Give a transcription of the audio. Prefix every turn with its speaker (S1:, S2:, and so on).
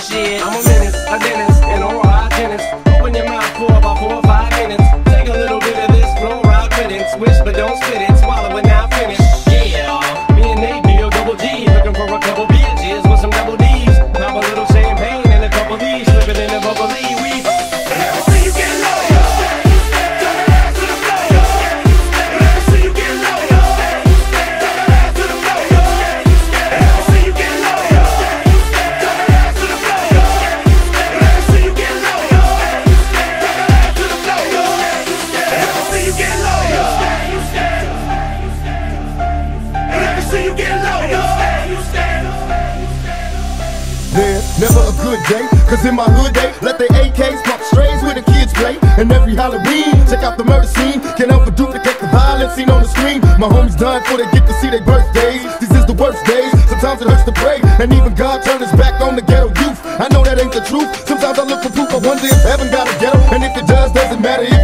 S1: shit.
S2: I'm a menace, a dentist, and oral hygienist. Open your mouth for about 4 or 5 minutes. Take a little bit of this fluoride riddance. Wish but don't spit it, swallow it now finish. Yeah, me and Nate deal double G. Looking for a couple bitches with some double D's. Pop a little champagne and a couple D's. Slip it in the bubbly weed.
S3: There's never a good day, cause in my hood they let the AKs pop strays where the kids play. And every Halloween, check out the murder scene. Can't help but duplicate the violence seen on the screen. My homies done before they get to see their birthdays. These is the worst days, sometimes it hurts to pray. And even God turned his back on the ghetto youth. I know that ain't the truth, sometimes I look for proof. I wonder if heaven got a ghetto, and if it does, doesn't matter if